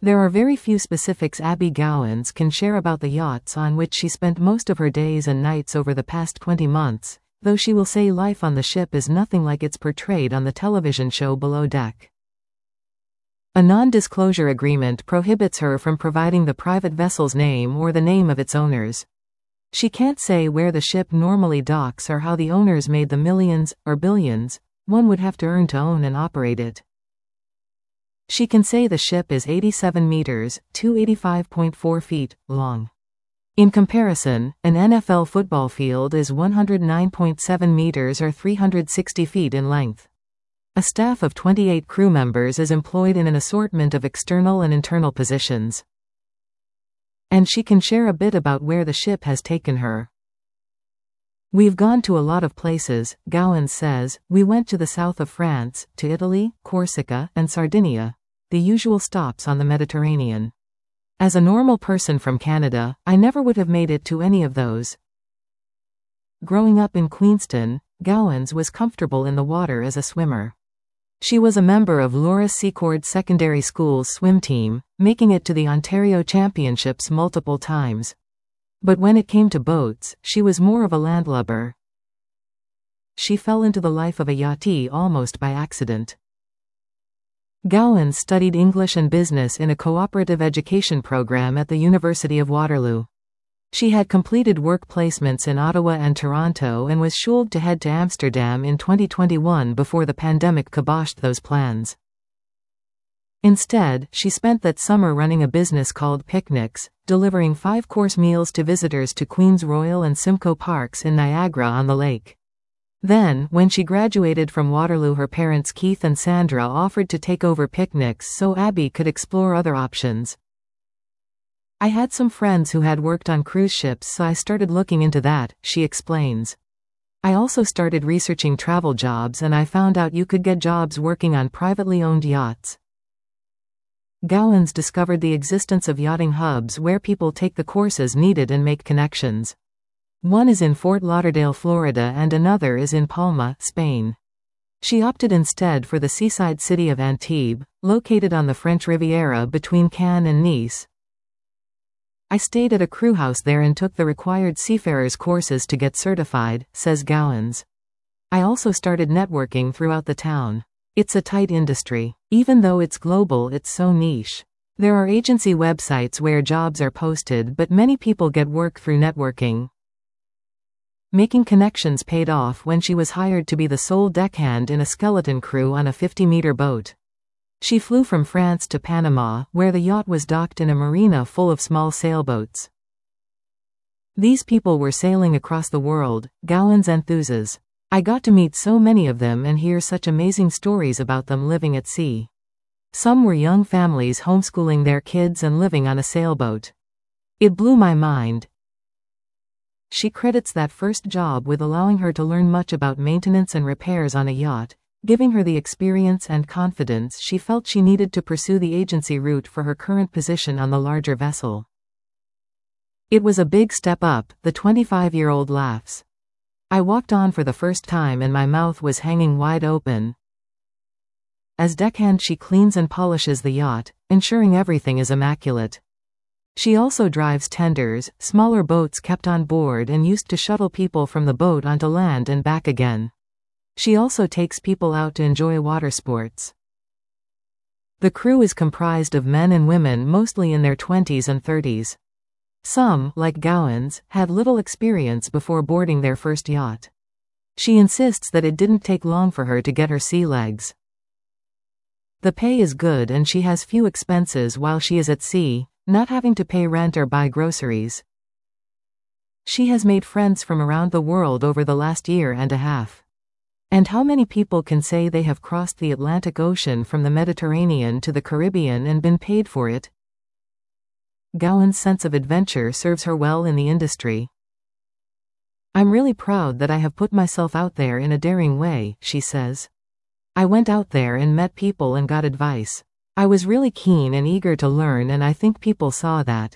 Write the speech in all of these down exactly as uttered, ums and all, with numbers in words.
There are very few specifics Abby Gowans can share about the yachts on which she spent most of her days and nights over the past twenty months, though she will say life on the ship is nothing like it's portrayed on the television show Below Deck. A non-disclosure agreement prohibits her from providing the private vessel's name or the name of its owners. She can't say where the ship normally docks or how the owners made the millions, or billions, one would have to earn to own and operate it. She can say the ship is eighty-seven meters, two hundred eighty-five point four feet, long. In comparison, an N F L football field is one hundred nine point seven meters or three hundred sixty feet in length. A staff of twenty-eight crew members is employed in an assortment of external and internal positions. And she can share a bit about where the ship has taken her. We've gone to a lot of places, Gowans says. We went to the south of France, to Italy, Corsica, and Sardinia, the usual stops on the Mediterranean. As a normal person from Canada, I never would have made it to any of those. Growing up in Queenston, Gowans was comfortable in the water as a swimmer. She was a member of Laura Secord Secondary School's swim team, making it to the Ontario Championships multiple times. But when it came to boats, she was more of a landlubber. She fell into the life of a yachty almost by accident. Gowans studied English and business in a cooperative education program at the University of Waterloo. She had completed work placements in Ottawa and Toronto and was scheduled to head to Amsterdam in twenty twenty-one before the pandemic kiboshed those plans. Instead, she spent that summer running a business called Picnics, delivering five-course meals to visitors to Queen's Royal and Simcoe Parks in Niagara-on-the-Lake. Then, when she graduated from Waterloo, her parents Keith and Sandra offered to take over Picnics so Abby could explore other options. I had some friends who had worked on cruise ships, so I started looking into that, she explains. I also started researching travel jobs and I found out you could get jobs working on privately owned yachts. Gowans discovered the existence of yachting hubs where people take the courses needed and make connections. One is in Fort Lauderdale, Florida, and another is in Palma, Spain. She opted instead for the seaside city of Antibes, located on the French Riviera between Cannes and Nice. I stayed at a crew house there and took the required seafarers courses to get certified, says Gowans. I also started networking throughout the town. It's a tight industry. Even though it's global, it's so niche. There are agency websites where jobs are posted, but many people get work through networking. Making connections paid off when she was hired to be the sole deckhand in a skeleton crew on a fifty-meter boat. She flew from France to Panama, where the yacht was docked in a marina full of small sailboats. These people were sailing across the world, Gowans enthuses. I got to meet so many of them and hear such amazing stories about them living at sea. Some were young families homeschooling their kids and living on a sailboat. It blew my mind. She credits that first job with allowing her to learn much about maintenance and repairs on a yacht, giving her the experience and confidence she felt she needed to pursue the agency route for her current position on the larger vessel. It was a big step up, the twenty-five-year-old laughs. I walked on for the first time and my mouth was hanging wide open. As deckhand, she cleans and polishes the yacht, ensuring everything is immaculate. She also drives tenders, smaller boats kept on board and used to shuttle people from the boat onto land and back again. She also takes people out to enjoy water sports. The crew is comprised of men and women mostly in their twenties and thirties. Some, like Gowans, had little experience before boarding their first yacht. She insists that it didn't take long for her to get her sea legs. The pay is good and she has few expenses while she is at sea, not having to pay rent or buy groceries. She has made friends from around the world over the last year and a half. And how many people can say they have crossed the Atlantic Ocean from the Mediterranean to the Caribbean and been paid for it? Gowans' sense of adventure serves her well in the industry. I'm really proud that I have put myself out there in a daring way, she says. I went out there and met people and got advice. I was really keen and eager to learn and I think people saw that.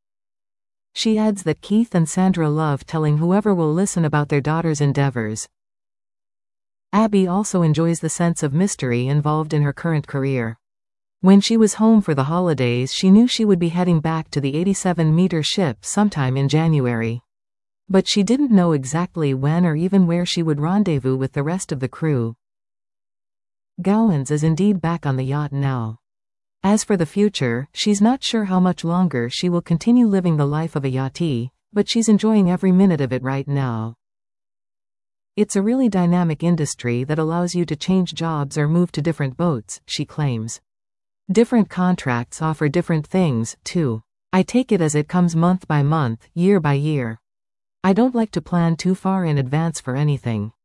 She adds that Keith and Sandra love telling whoever will listen about their daughter's endeavors. Abby also enjoys the sense of mystery involved in her current career. When she was home for the holidays, she knew she would be heading back to the eighty-seven meter ship sometime in January. But she didn't know exactly when or even where she would rendezvous with the rest of the crew. Gowans is indeed back on the yacht now. As for the future, she's not sure how much longer she will continue living the life of a yachtee, but she's enjoying every minute of it right now. It's a really dynamic industry that allows you to change jobs or move to different boats, she claims. Different contracts offer different things, too. I take it as it comes month by month, year by year. I don't like to plan too far in advance for anything.